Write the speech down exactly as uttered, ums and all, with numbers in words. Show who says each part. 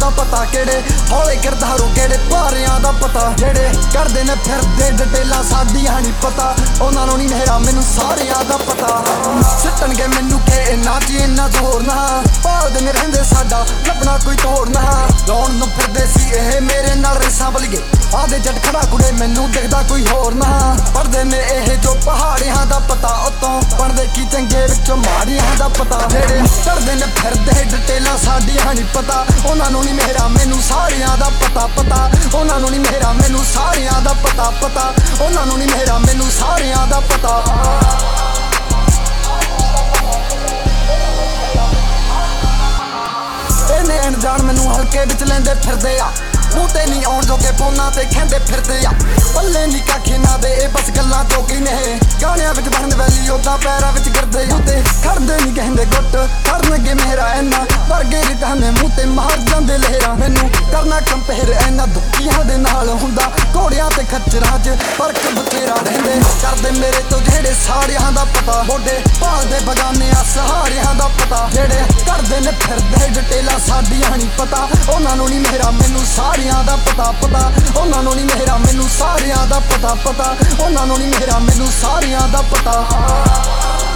Speaker 1: ਦਾ ਪਤਾ, ਕਿਹੜੇ ਹੌਲੇ ਕਿਰਦਾਰੋਂ ਕਿਹੜੇ ਭਾਰਿਆਂ ਦਾ ਪਤਾ, ਜਿਹੜੇ ਕਰਦੇ ਨੇ ਫਿਰਦੇ ਡਿਟੇਲਾਂ ਸਾਡੀਆਂ ਨਹੀਂ ਪਤਾ, ਉਹਨਾਂ ਨੂੰ ਨਹੀਂ ਮੇਰਾ ਮੈਨੂੰ ਸਾਰਿਆਂ ਦਾ ਪਤਾ। ਸਿੱਟਣਗੇ ਮੈਨੂੰ ਕਿ ਇੰਨਾ ਚ ਇੰਨਾ ਜ਼ੋਰ ਨਾ, ਭਾਲਦੇ ਨੇ ਰਹਿੰਦੇ ਸਾਡਾ ਲੱਭਣਾ ਕੋਈ ਤੋੜ ਨਾ, ਲਾਉਣ ਨੂੰ ਫਿਰਦੇ ਸੀ ਇਹ ਮੇਰੇ ਨਾਲ ਰੇਸਾਂ ਬਲੀਏ, ਆਦੇ ਜੱਟ ਖੜਾ ਕੁੜੇ ਮੈਨੂੰ ਦਿਖਦਾ ਕੋਈ ਹੋਰ ਨਾ, ਪੜਦੇ ਨੇ ਇਹ ਜੋ ਪਹਾੜੀਆਂ ਦਾ ਪਤਾ, ਉਤੋਂ ਬਣਦੇ ਕੀ ਚੰਗੇ ਵਿੱਚੋਂ ਮਾੜੀਆਂ ਦਾ ਪਤਾ, ਜਿਹੜੇ ਕਰਦੇ ਨੇ ਫਿਰਦੇ ਡਿਟੇਲਾਂ ਸਾਡੀਆਂ ਨਹੀਂ ਪਤਾ, ਉਹਨਾਂ ਨੂੰ ਨਹੀਂ ਮੇਰਾ ਮੈਨੂੰ ਸਾਰਿਆਂ ਦਾ ਪਤਾ ਪਤਾ, ਉਹਨਾਂ ਨੂੰ ਨਹੀਂ ਮੇਰਾ ਮੈਨੂੰ ਸਾਰਿਆਂ ਦਾ ਪਤਾ ਪਤਾ, ਉਹਨਾਂ ਨੂੰ ਨਹੀਂ ਮੇਰਾ ਮੈਨੂੰ ਸਾਰਿਆਂ ਦਾ ਪਤਾ। ਇਹਨੇ ਅਣਜਾਣ ਮੈਨੂੰ ਹਲਕੇ ਵਿੱਚ ਲੈਂਦੇ ਫਿਰਦੇ ਆ, ਮੂੰਹ ਤੇ ਨਹੀਂ ਆਉਣ ਜੋਗੇ ਫੋਨਾਂ ਤੇ ਕਹਿੰਦੇ ਫਿਰਦੇ ਆ, ਪੱਲੇ ਨਹੀਂ ਕੱਖੇ ਨਾ ਦੇ ਇਹ ਬਸ ਗੱਲਾਂ ਜੋਗੀ ਨੇ, ਗਾਣਿਆਂ ਵਿੱਚ ਬਣਨ ਵੈਲੀ ਉਦਾਂ ਪੈਰਾਂ ਵਿੱਚ ਗਿਰਦੇ ਆ, ਤੇ ਖੜਦੇ ਨਹੀਂ ਕਹਿੰਦੇ ਗੁੱਟ ਕਰਨਗੇ ਮੇਰਾ ਇੰਨਾ, ਵਰਗੇ ਰਿਟਾਨੇ ਮੂੰਹ ਤੇ ਮਾਰ ਜਾਂਦੇ ਲਹਿਰਾ, ਮੈਨੂੰ ਕਰਨਾ ਕੰਪੇਅਰ ਇਹਨਾਂ ਦੁੱਖੀਆਂ ਦੇ ਨਾਲ ਹੁੰਦਾ, ਘੋੜਿਆਂ ਤੇ ਖੱਚਰਾਂ 'ਚ ਫਰਕ ਬਥੇਰਾ ਰਹਿੰਦੇ, ਕਰਦੇ ਮੇਰੇ ਤੋਂ ਜਿਹੜੇ ਸਾੜਿਆਂ ਦਾ ਪਤਾ, ਮੋਢੇ ਭਾਲਦੇ ਬਗਾਨਿਆਂ ਸਹਾਰਿਆਂ ਦਾ ਪਤਾ, ਜਿਹੜੇ ਕਰਦੇ ਨੇ ਫਿਰਦੇ ਡਿਟੇਲਾਂ ਸਾਡੀਆਂ ਨਹੀਂ ਪਤਾ, ਉਹਨਾਂ ਨੂੰ ਨਹੀਂ ਮੇਰਾ ਮੈਨੂੰ ਸਾਰਿਆਂ ਦਾ ਪਤਾ ਪਤਾ, ਉਹਨਾਂ ਨੂੰ ਨਹੀਂ ਮੇਰਾ ਮੈਨੂੰ ਸਾਰਿਆਂ ਦਾ ਪਤਾ ਪਤਾ, ਉਹਨਾਂ ਨੂੰ ਨਹੀਂ ਮੇਰਾ ਮੈਨੂੰ ਸਾਰਿਆਂ ਦਾ ਪਤਾ।